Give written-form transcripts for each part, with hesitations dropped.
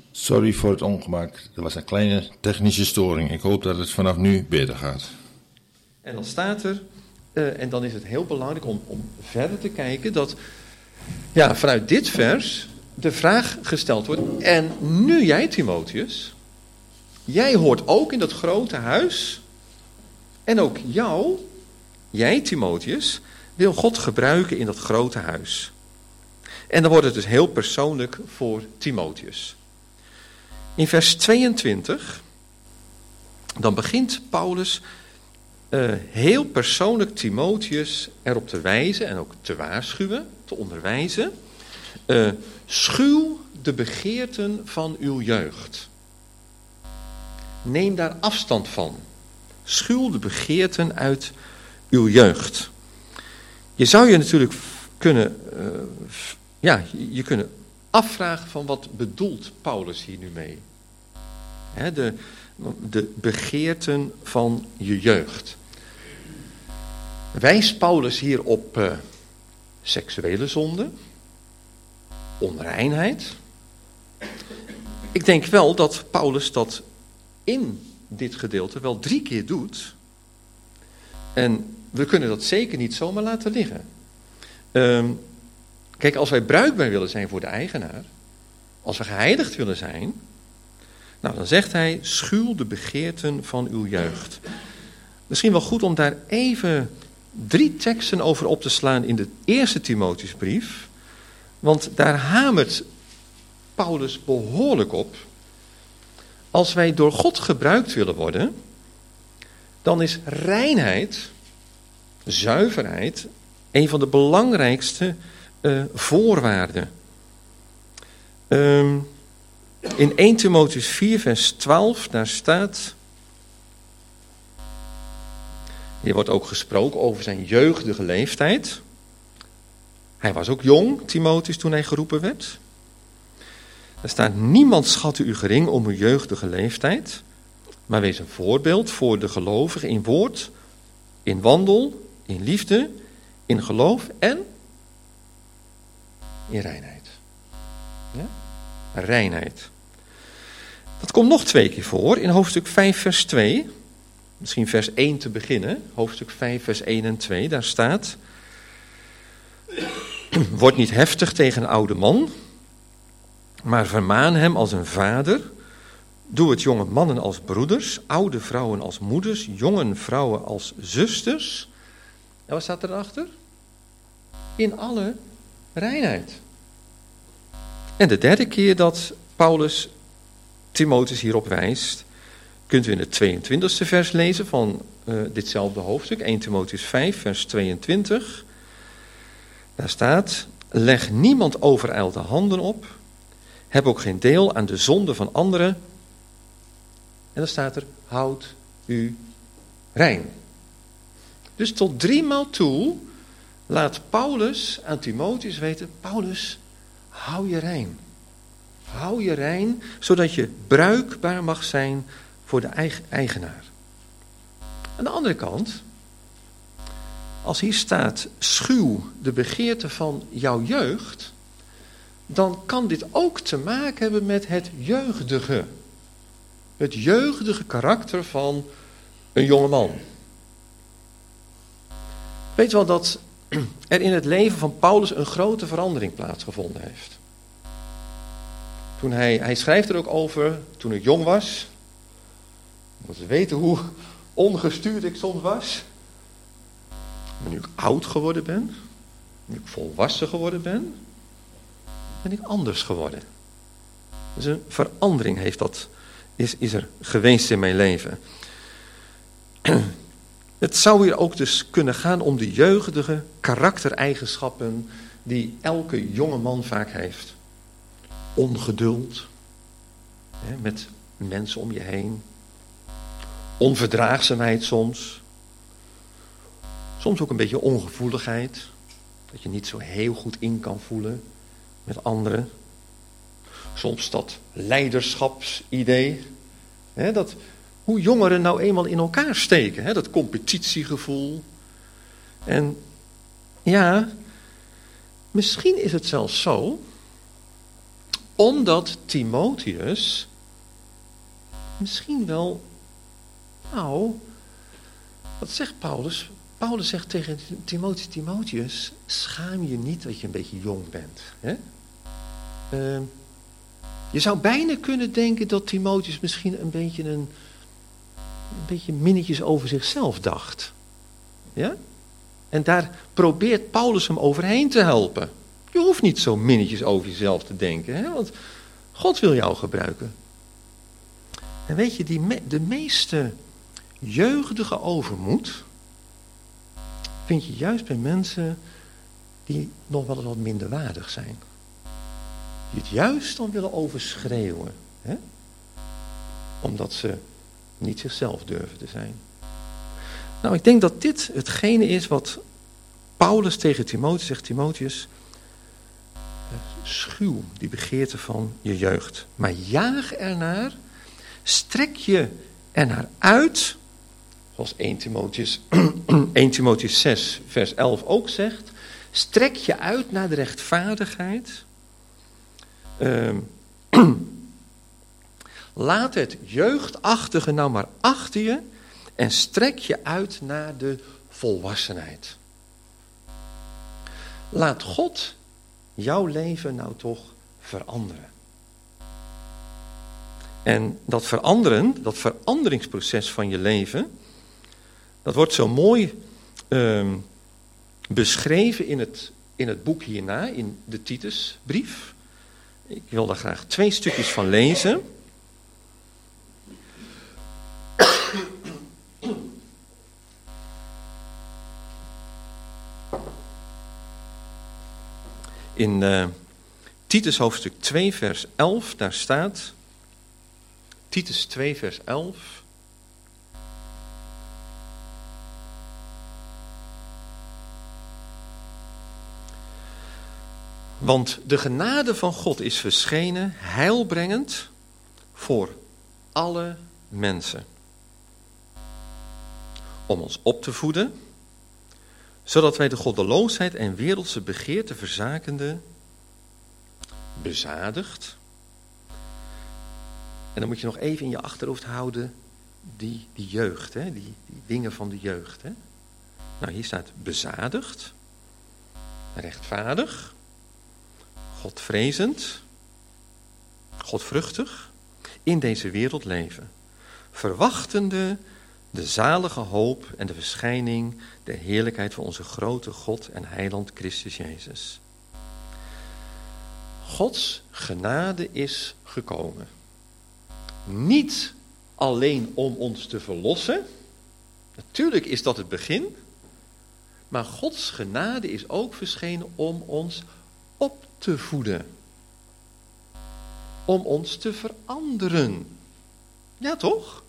Sorry voor het ongemak. Er was een kleine technische storing. Ik hoop dat het vanaf nu beter gaat. En dan staat er, en dan is het heel belangrijk om verder te kijken, dat vanuit dit vers de vraag gesteld wordt. En nu jij, Timotheus, jij hoort ook in dat grote huis. En ook jij, Timotheus, wil God gebruiken in dat grote huis. En dan wordt het dus heel persoonlijk voor Timotheus. In vers 22, dan begint Paulus heel persoonlijk Timotheus erop te wijzen en ook te waarschuwen, te onderwijzen. Schuw de begeerten van uw jeugd. Neem daar afstand van. Schuw de begeerten uit uw jeugd. Je zou je natuurlijk kunnen, kunnen afvragen van wat bedoelt Paulus hier nu mee? De begeerten van je jeugd. Wijst Paulus hier op seksuele zonde? Onreinheid? Ik denk wel dat Paulus dat in dit gedeelte wel 3 keer doet. En we kunnen dat zeker niet zomaar laten liggen. Kijk, als wij bruikbaar willen zijn voor de eigenaar, als we geheiligd willen zijn, nou dan zegt hij, schuw de begeerten van uw jeugd. Misschien wel goed om daar even 3 teksten over op te slaan in de eerste Timotheusbrief, want daar hamert Paulus behoorlijk op. Als wij door God gebruikt willen worden, dan is reinheid, zuiverheid, een van de belangrijkste voorwaarden. In 1 Timotheus 4 vers 12, daar staat, hier wordt ook gesproken over zijn jeugdige leeftijd. Hij was ook jong, Timotheus, toen hij geroepen werd. Er staat, niemand schatte u gering om uw jeugdige leeftijd, maar wees een voorbeeld voor de gelovigen in woord, in wandel, in liefde, in geloof en in reinheid. Ja? Reinheid. Dat komt nog 2 keer voor in hoofdstuk 5 vers 2. Misschien vers 1 te beginnen. Hoofdstuk 5 vers 1 en 2. Daar staat, word niet heftig tegen een oude man, maar vermaan hem als een vader. Doe het jonge mannen als broeders, oude vrouwen als moeders, jonge vrouwen als zusters. En wat staat erachter? In alle reinheid. En de 3e keer dat Paulus Timotheus hierop wijst, kunt u in het 22e vers lezen van ditzelfde hoofdstuk, 1 Timotheus 5, vers 22. Daar staat, leg niemand overijld de handen op, heb ook geen deel aan de zonde van anderen. En dan staat er, houd u rein. Dus tot 3 maal toe laat Paulus aan Timotheus weten, Paulus, hou je rein. Hou je rein, zodat je bruikbaar mag zijn voor de eigenaar. Aan de andere kant, als hier staat, schuw de begeerte van jouw jeugd, dan kan dit ook te maken hebben met het jeugdige. Het jeugdige karakter van een jongeman. Weet wel dat er in het leven van Paulus een grote verandering plaatsgevonden heeft. Toen hij schrijft er ook over, toen ik jong was. Je moet weten hoe ongestuurd ik soms was. Maar nu ik oud geworden ben, nu ik volwassen geworden ben, ben ik anders geworden. Dus een verandering is er geweest in mijn leven. Het zou hier ook dus kunnen gaan om de jeugdige karaktereigenschappen die elke jonge man vaak heeft. Ongeduld, met mensen om je heen. Onverdraagzaamheid soms. Soms ook een beetje ongevoeligheid. Dat je niet zo heel goed in kan voelen met anderen. Soms dat leiderschapsidee. Dat hoe jongeren nou eenmaal in elkaar steken. Dat competitiegevoel. En ja, misschien is het zelfs zo Omdat Timotheus misschien wel, wat zegt Paulus? Paulus zegt tegen Timotheus, schaam je niet dat je een beetje jong bent. Hè? Je zou bijna kunnen denken dat Timotheus misschien een beetje minnetjes over zichzelf dacht. Ja? En daar probeert Paulus hem overheen te helpen. Je hoeft niet zo minnetjes over jezelf te denken, hè? Want God wil jou gebruiken. En weet je, de meeste jeugdige overmoed vind je juist bij mensen die nog wel wat minderwaardig zijn. Die het juist dan willen overschreeuwen. Hè? Omdat ze niet zichzelf durven te zijn. Nou, ik denk dat dit hetgene is wat Paulus tegen Timotheus zegt. Timotheus, schuw die begeerte van je jeugd. Maar jaag ernaar, strek je ernaar uit, zoals 1 Timotheus 6 vers 11 ook zegt. Strek je uit naar de rechtvaardigheid. Laat het jeugdachtige nou maar achter je en strek je uit naar de volwassenheid. Laat God jouw leven nou toch veranderen. En dat veranderingsproces van je leven, dat wordt zo mooi beschreven in het boek hierna, in de Titusbrief. Ik wil daar graag 2 stukjes van lezen. In Titus hoofdstuk 2 vers 11, daar staat, Titus 2 vers 11. Want de genade van God is verschenen, heilbrengend voor alle mensen. Om ons op te voeden, zodat wij de goddeloosheid en wereldse begeerte verzakende bezadigd. En dan moet je nog even in je achterhoofd houden die jeugd, hè? Die dingen van de jeugd. Hè? Nou, hier staat bezadigd, rechtvaardig, godvrezend, godvruchtig, in deze wereld leven, verwachtende de zalige hoop en de verschijning der heerlijkheid van onze grote God en heiland Christus Jezus. Gods genade is gekomen. Niet alleen om ons te verlossen, natuurlijk is dat het begin, maar Gods genade is ook verschenen om ons op te voeden. Om ons te veranderen. Ja, toch?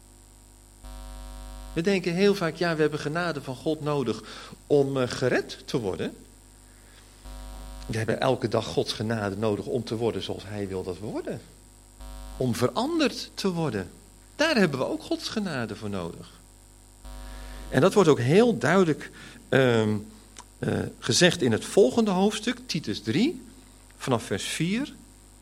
We denken heel vaak, we hebben genade van God nodig om gered te worden. We hebben elke dag Gods genade nodig om te worden zoals Hij wil dat we worden. Om veranderd te worden. Daar hebben we ook Gods genade voor nodig. En dat wordt ook heel duidelijk gezegd in het volgende hoofdstuk, Titus 3, vanaf vers 4.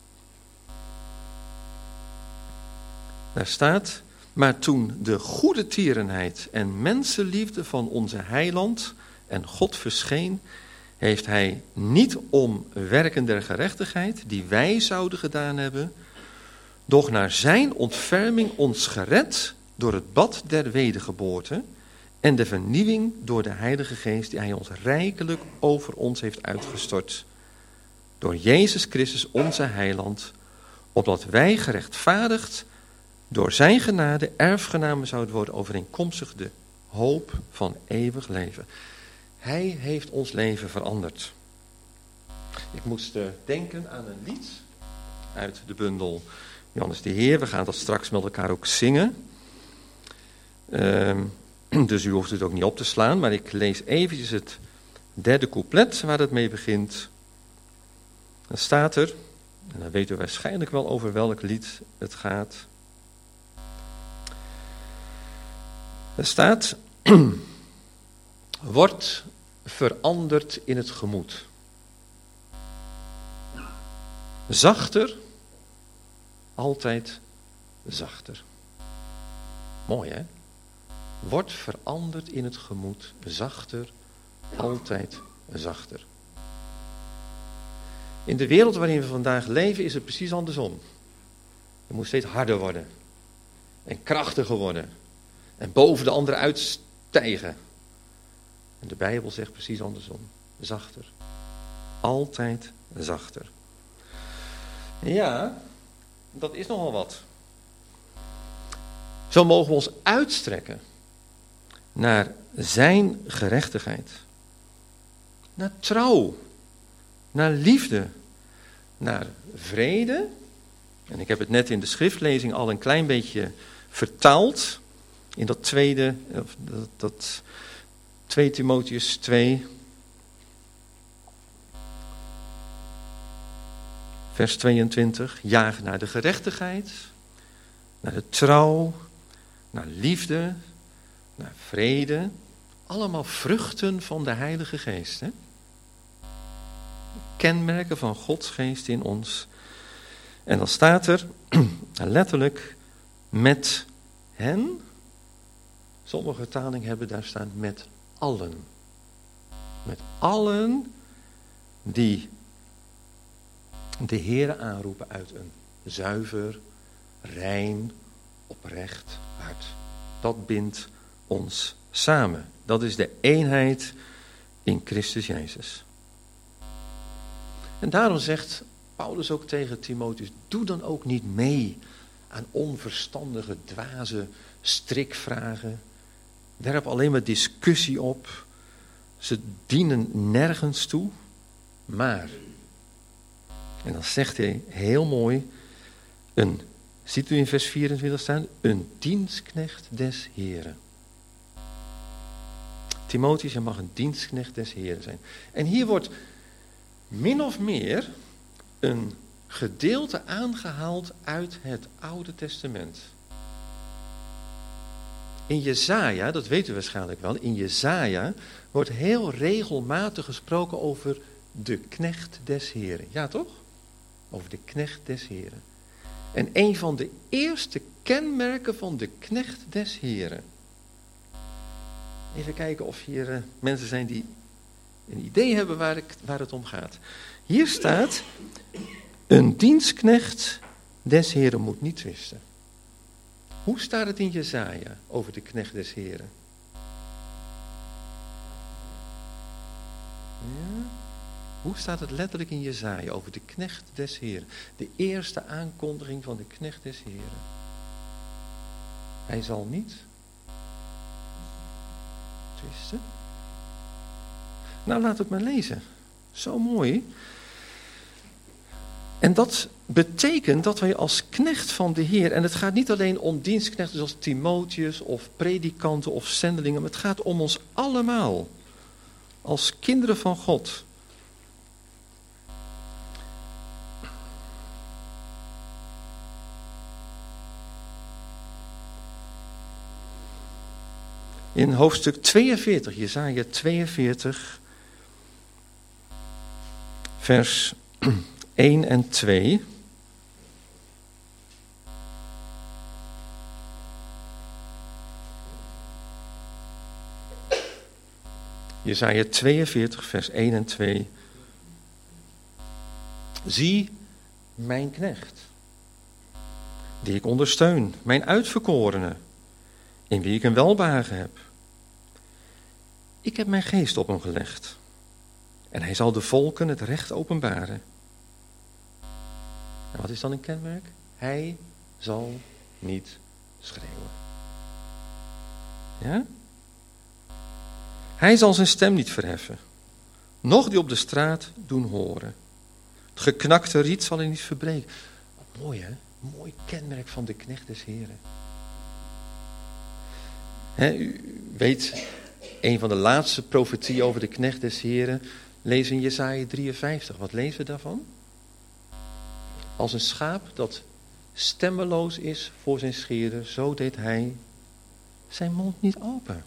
Daar staat, maar toen de goede tierenheid en mensenliefde van onze heiland en God verscheen, heeft hij niet om werken der gerechtigheid, die wij zouden gedaan hebben, doch naar zijn ontferming ons gered door het bad der wedergeboorte en de vernieuwing door de Heilige Geest die hij ons rijkelijk over ons heeft uitgestort. Door Jezus Christus onze heiland, opdat wij gerechtvaardigd door zijn genade erfgenamen zouden worden overeenkomstig de hoop van eeuwig leven. Hij heeft ons leven veranderd. Ik moest denken aan een lied uit de bundel Johannes de Heer. We gaan dat straks met elkaar ook zingen. Dus u hoeft het ook niet op te slaan, maar ik lees eventjes het 3e couplet waar het mee begint. Dan staat er, en dan weet u waarschijnlijk wel over welk lied het gaat. Er staat, wordt veranderd in het gemoed. Zachter, altijd zachter. Mooi, hè? Wordt veranderd in het gemoed, zachter, altijd zachter. In de wereld waarin we vandaag leven is het precies andersom. Je moet steeds harder worden. En krachtiger worden. En boven de anderen uitstijgen. En de Bijbel zegt precies andersom. Zachter. Altijd zachter. Ja, dat is nogal wat. Zo mogen we ons uitstrekken naar zijn gerechtigheid. Naar trouw. Naar liefde. Naar vrede. En ik heb het net in de schriftlezing al een klein beetje vertaald. In dat tweede, dat 2 Timotheüs 2. Vers 22. Jaag naar de gerechtigheid. Naar de trouw. Naar liefde. Naar vrede. Allemaal vruchten van de Heilige Geest. Hè? Kenmerken van Gods geest in ons. En dan staat er letterlijk met hen. Sommige vertalingen hebben daar staan met allen. Met allen die de Heere aanroepen uit een zuiver, rein, oprecht hart. Dat bindt ons samen. Dat is de eenheid in Christus Jezus. En daarom zegt Paulus ook tegen Timotheus, doe dan ook niet mee aan onverstandige, dwaze strikvragen. Werp alleen maar discussie op. Ze dienen nergens toe. Maar, en dan zegt hij heel mooi, ziet u in vers 24 staan, een dienstknecht des Heren. Timotheus, je mag een dienstknecht des Heren zijn. En hier wordt min of meer een gedeelte aangehaald uit het Oude Testament. In Jesaja, dat weet u waarschijnlijk wel, in Jesaja wordt heel regelmatig gesproken over de knecht des Heren. Ja toch? Over de knecht des Heren. En een van de eerste kenmerken van de knecht des Heren. Even kijken of hier mensen zijn die een idee hebben waar het om gaat. Hier staat, een dienstknecht des Heren moet niet twisten. Hoe staat het in Jesaja over de knecht des Heren? Ja. Hoe staat het letterlijk in Jesaja over de knecht des Heren? De eerste aankondiging van de knecht des Heren. Hij zal niet twisten. Nou, laat het maar lezen. Zo mooi. En dat betekent dat wij als knecht van de Heer, en het gaat niet alleen om dienstknechten zoals Timotheus of predikanten of zendelingen, maar het gaat om ons allemaal als kinderen van God. In hoofdstuk 42, Jesaja 42, vers 1 en 2. Jesaja 42, vers 1 en 2. Zie mijn knecht, die ik ondersteun, mijn uitverkorene, in wie ik een welbehagen heb. Ik heb mijn geest op hem gelegd, en hij zal de volken het recht openbaren. En wat is dan een kenmerk? Hij zal niet schreeuwen. Ja? Hij zal zijn stem niet verheffen, noch die op de straat doen horen. Het geknakte riet zal hij niet verbreken. Wat mooi, hè? Mooi kenmerk van de knecht des Heren. U weet, een van de laatste profetieën over de knecht des Heren lezen in Jesaja 53. Wat lezen we daarvan? Als een schaap dat stemmeloos is voor zijn scheerder, zo deed hij zijn mond niet open.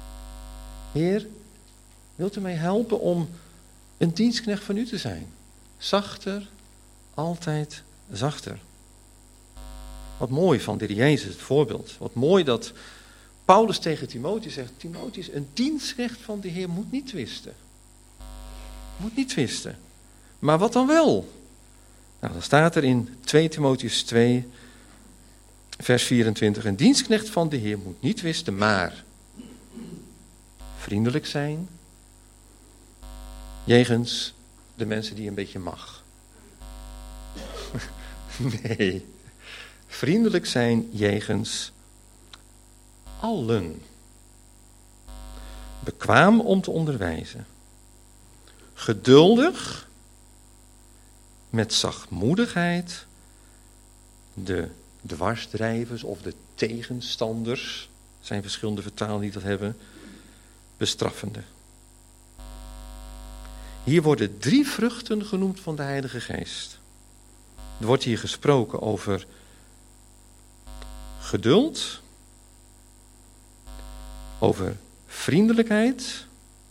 Heer, wilt u mij helpen om een dienstknecht van u te zijn? zachter, altijd zachter. Wat mooi van de Heer Jezus, het voorbeeld. Wat mooi dat Paulus tegen Timotheus zegt, Timotheus, een dienstrecht van de Heer moet niet twisten. Moet niet twisten. Maar wat dan wel? Nou, dan staat er in 2 Timotheus 2, vers 24, een dienstknecht van de Heer moet niet twisten, maar vriendelijk zijn jegens de mensen die een beetje mag. Nee, vriendelijk zijn jegens allen. Bekwaam om te onderwijzen. Geduldig, met zachtmoedigheid, de dwarsdrijvers of de tegenstanders, er zijn verschillende vertalen die dat hebben, bestraffende. Hier worden 3 vruchten genoemd van de Heilige Geest. Er wordt hier gesproken over geduld, over vriendelijkheid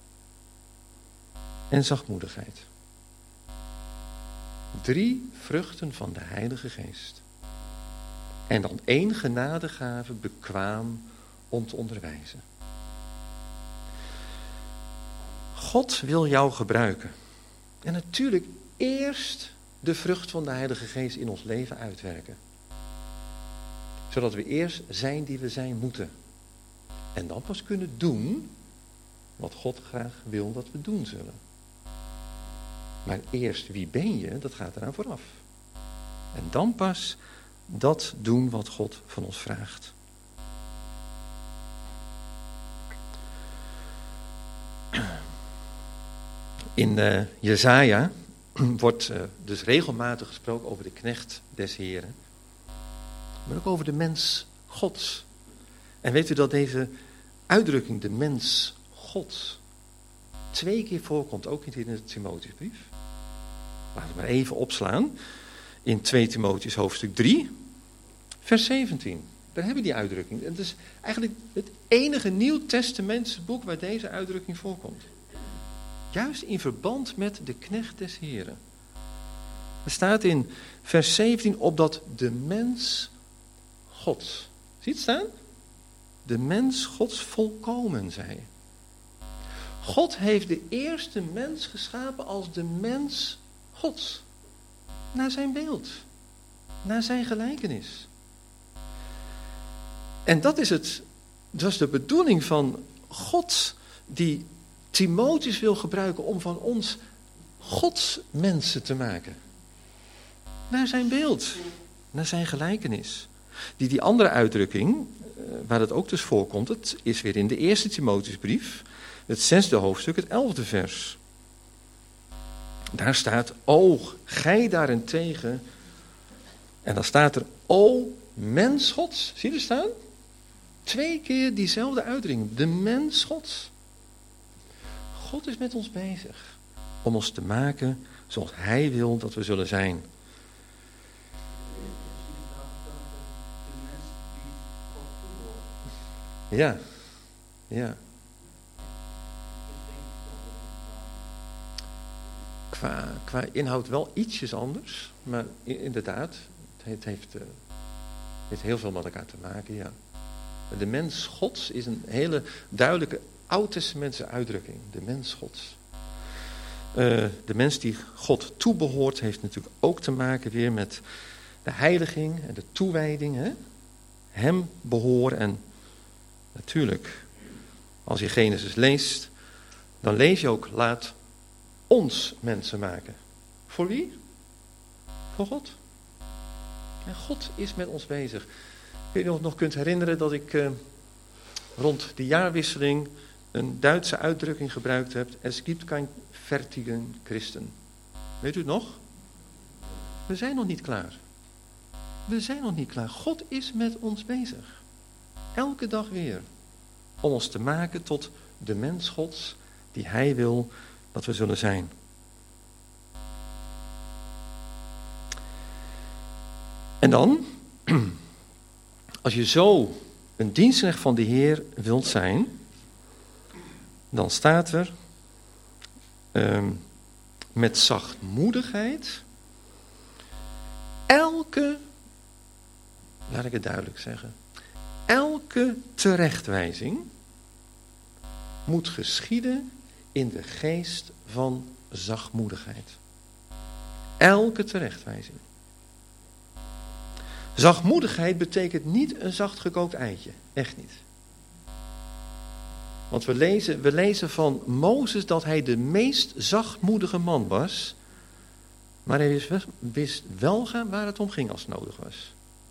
en zachtmoedigheid. 3 vruchten van de Heilige Geest. En dan 1 genadegave, bekwaam om te onderwijzen. God wil jou gebruiken. En natuurlijk eerst de vrucht van de Heilige Geest in ons leven uitwerken. Zodat we eerst zijn die we zijn moeten. En dan pas kunnen doen wat God graag wil dat we doen zullen. Maar eerst wie ben je, dat gaat eraan vooraf. En dan pas dat doen wat God van ons vraagt. In Jesaja wordt dus regelmatig gesproken over de knecht des Heren. Maar ook over de mens Gods. En weet u dat deze uitdrukking, de mens Gods, 2 keer voorkomt, ook in de Timotheusbrief. Laten we maar even opslaan. In 2 Timotheus hoofdstuk 3, vers 17. Daar hebben we die uitdrukking. Het is eigenlijk het enige Nieuwtestamentse boek waar deze uitdrukking voorkomt. Juist in verband met de knecht des Heren. Er staat in vers 17, opdat de mens Gods. Zie je het staan? De mens Gods volkomen zij. God heeft de eerste mens geschapen als de mens Gods. Naar zijn beeld. Naar zijn gelijkenis. En dat is de bedoeling van God die Timotheus wil gebruiken om van ons Gods mensen te maken. Naar zijn beeld. Naar zijn gelijkenis. Die andere uitdrukking, waar het ook dus voorkomt, het is weer in de 1 Timotheusbrief, het 6e hoofdstuk, het 11e vers. Daar staat, o, gij daarentegen, en dan staat er, o, mens Gods. Zie je er staan? 2 keer diezelfde uitdrukking, de mens Gods. God is met ons bezig om ons te maken zoals Hij wil dat we zullen zijn. Ja, ja. Qua inhoud wel ietsjes anders, maar inderdaad, het heeft heel veel met elkaar te maken, ja. De mens Gods is een hele duidelijke Oud-testamentse uitdrukking, de mens Gods. De mens die God toebehoort heeft natuurlijk ook te maken weer met de heiliging en de toewijding. Hè? Hem behoren en natuurlijk, als je Genesis leest, dan lees je ook, laat ons mensen maken. Voor wie? Voor God. En God is met ons bezig. Ik weet niet of je nog kunt herinneren dat ik rond de jaarwisseling een Duitse uitdrukking gebruikt heb. Es gibt kein fertigen Christen. Weet u het nog? We zijn nog niet klaar. We zijn nog niet klaar. God is met ons bezig. Elke dag weer. Om ons te maken tot de mens Gods die Hij wil dat we zullen zijn. En dan, als je zo een dienstknecht van de Heer wilt zijn, dan staat er, met zachtmoedigheid laat ik het duidelijk zeggen, elke terechtwijzing moet geschieden in de geest van zachtmoedigheid. Elke terechtwijzing. Zachtmoedigheid betekent niet een zacht gekookt eitje. Echt niet. Want we lezen van Mozes dat hij de meest zachtmoedige man was. Maar hij wist wel waar het om ging als het nodig was.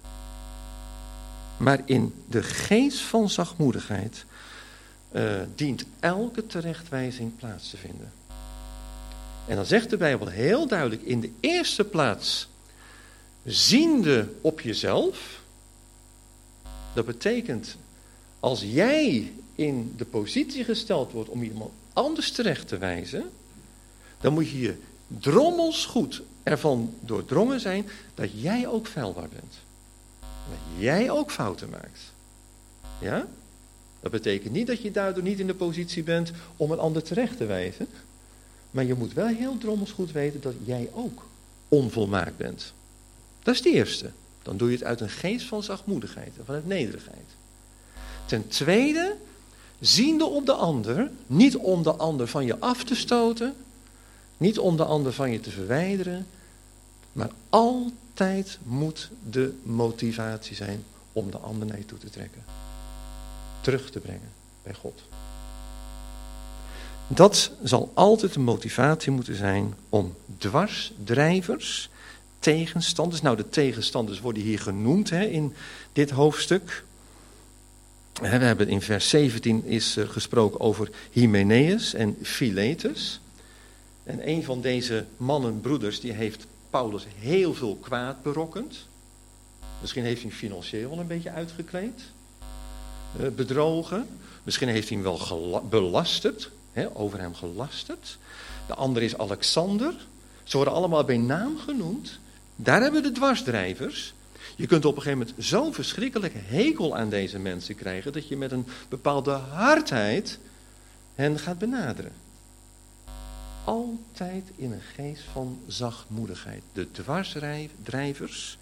Maar in de geest van zachtmoedigheid dient elke terechtwijzing plaats te vinden. En dan zegt de Bijbel heel duidelijk, in de eerste plaats, ziende op jezelf. Dat betekent, als jij in de positie gesteld wordt om iemand anders terecht te wijzen, dan moet je je drommels goed ervan doordrongen zijn dat jij ook feilbaar bent. Dat jij ook fouten maakt. Ja? Dat betekent niet dat je daardoor niet in de positie bent om een ander terecht te wijzen. Maar je moet wel heel drommels goed weten dat jij ook onvolmaakt bent. Dat is de eerste. Dan doe je het uit een geest van zachtmoedigheid en vanuit nederigheid. Ten tweede, ziende op de ander, niet om de ander van je af te stoten, niet om de ander van je te verwijderen, maar altijd moet de motivatie zijn om de ander naar je toe te trekken. Terug te brengen bij God. Dat zal altijd de motivatie moeten zijn om dwarsdrijvers, tegenstanders. Nou, de tegenstanders worden hier genoemd in dit hoofdstuk. We hebben in vers 17 is gesproken over Hymenaeus en Philetus. En een van deze mannen, broeders, die heeft Paulus heel veel kwaad berokkend. Misschien heeft hij hem financieel wel een beetje uitgekleed. Bedrogen. Misschien heeft hij hem wel belasterd. Over hem gelasterd. De andere is Alexander. Ze worden allemaal bij naam genoemd. Daar hebben we de dwarsdrijvers. Je kunt op een gegeven moment zo'n verschrikkelijke hekel aan deze mensen krijgen, dat je met een bepaalde hardheid hen gaat benaderen. Altijd in een geest van zachtmoedigheid. De dwarsdrijvers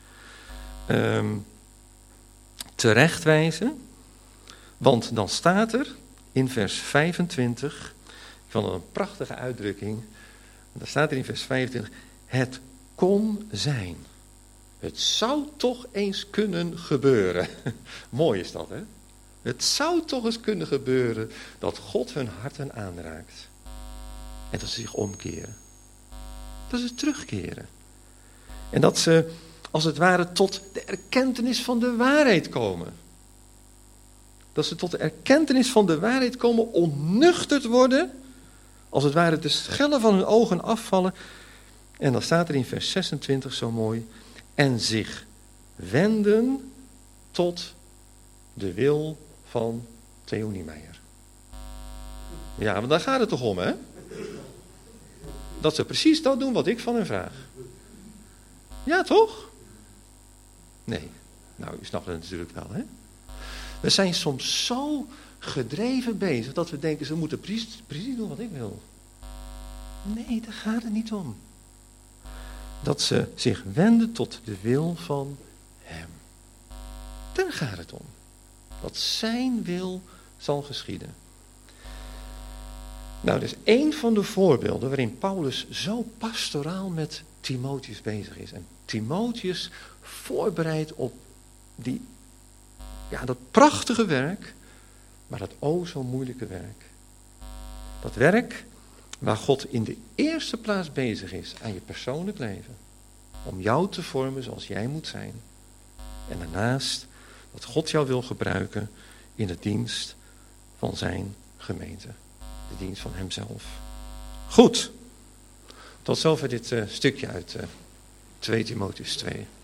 terechtwijzen. Want dan staat er in vers 25, ik vond het een prachtige uitdrukking. Dan staat er in vers 25, het kon zijn. Het zou toch eens kunnen gebeuren. Mooi is dat, hè? Het zou toch eens kunnen gebeuren dat God hun harten aanraakt. En dat ze zich omkeren. Dat ze terugkeren. En dat ze, als het ware, tot de erkentenis van de waarheid komen. Dat ze tot de erkentenis van de waarheid komen, onnuchterd worden. Als het ware de schellen van hun ogen afvallen. En dan staat er in vers 26 zo mooi. En zich wenden tot de wil van Theo Niemeyer. Ja, want daar gaat het toch om, hè? Dat ze precies dat doen wat ik van hen vraag. Ja, toch? Nee. Nou, u snapt het natuurlijk wel, hè? We zijn soms zo gedreven bezig dat we denken, ze moeten precies doen wat ik wil. Nee, daar gaat het niet om. Dat ze zich wenden tot de wil van hem. Daar gaat het om. Dat zijn wil zal geschieden. Nou, dat is één van de voorbeelden waarin Paulus zo pastoraal met Timotheus bezig is. En Timotheus voorbereidt op dat prachtige werk, maar dat zo moeilijke werk. Dat werk waar God in de eerste plaats bezig is aan je persoonlijk leven. Om jou te vormen zoals jij moet zijn. En daarnaast dat God jou wil gebruiken in de dienst van zijn gemeente. De dienst van hemzelf. Goed. Tot zover dit stukje uit 2 Timotheus 2.